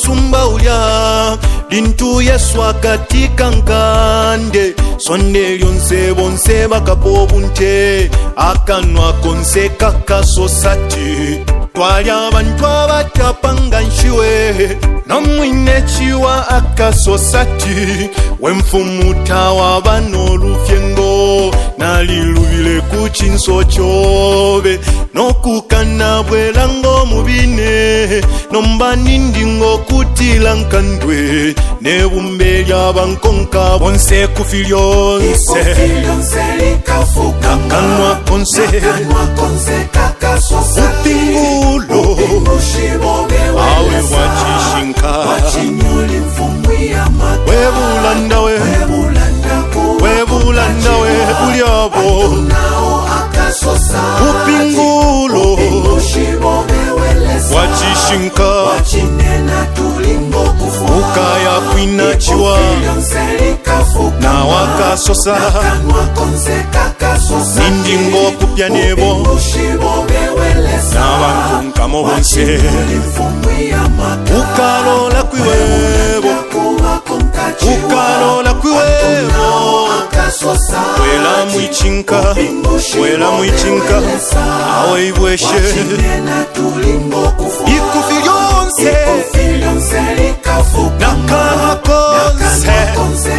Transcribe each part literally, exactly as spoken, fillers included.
sumba ulia lintu Yesu akatika nkande sonde lyonse bonse bakapobunte akanwa konse kakasosati twali abantu abatapanga nshiwe namwine chiwa akasosati wemfumutawa banolufyengo nalilubile kuchinso chobe nokukana bwelango mubine nombani ndingo kutila nkandwe nebumbe lyabankonka bonse kufilyonse kakanwa konse upingulo awe wachishinka webulanda we webulanda we ulyabo upingulo wachishinka ukaya kwina chiwa na wakasosa nindingo kupya nebo na bankunkamo bonse ukalola kwiwebo ukalola kwiwebo wela mwichinka wela mwichinka awe ibweshe ikufilyonse nakana konse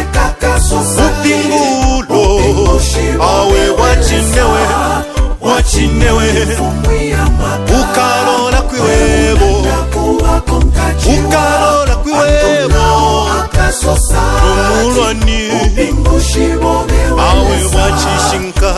upingulo awe wachinewe wachinewe ukalola kwiwebo ukalola kwiwebo numulwani awe wachishinka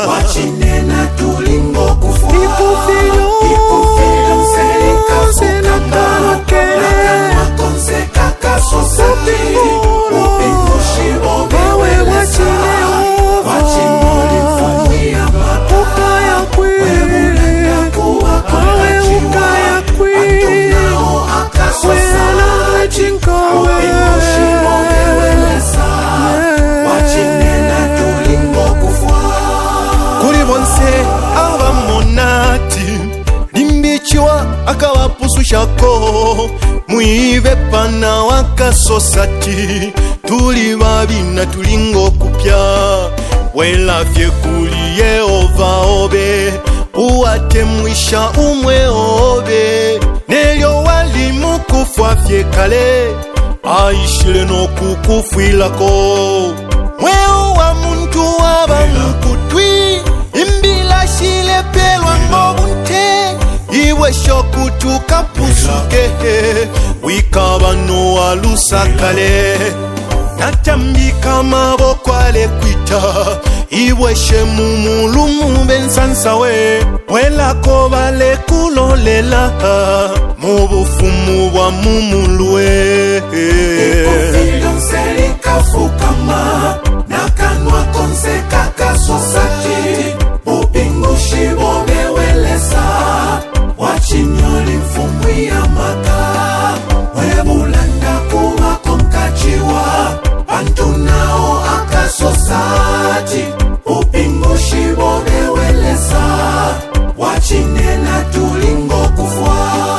akawapusushako mwive pana wakasosati tuli babina tulingo kupya welafye kuli Yehova obe uwate mwisha umwe obe nelyo wali mukufwa fye kale aishile no kukufwilako mweo wa muntu waba mukutwi imbila shile pelwa ngobunte iwe shokutu kapusuke wikabano walusakale natambika maboko alekwita iwe shemu mulumu bensansawe welako bale kulolela mubufumu bwa mumulwe ikufilyonse likafukama nakanwa konse kakasosati bupingushi bobewelesa wachinyoli mfumwi ya maka webulanda kuwa konkachiwa bantu nao akasosati upingushi bobewelesa wachinena tulingo kufwa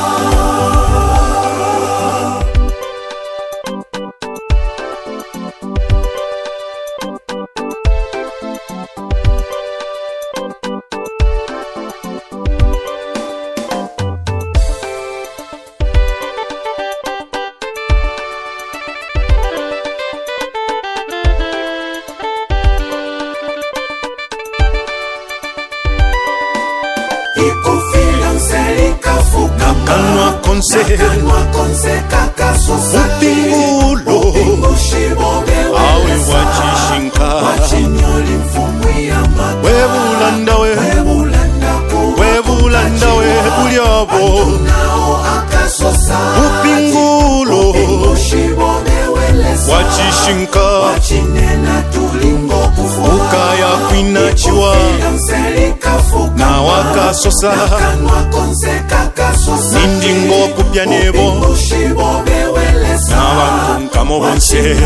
nakanwa konse upingulo awe wachishinka webulanda we webulanda we ulyabo upingulo wachishinka ukaya kwina chiwa na wakasosa nindingo kupya nebo na bankunkamo bonse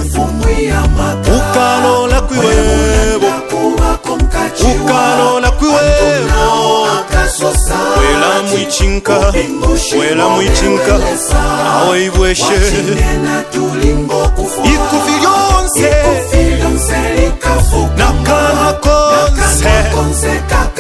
ukalola kwiwebo ukalola kwiwebo wela wela mwichinka wela mwichinka awe ibweshe ikufi lyonse nakana konse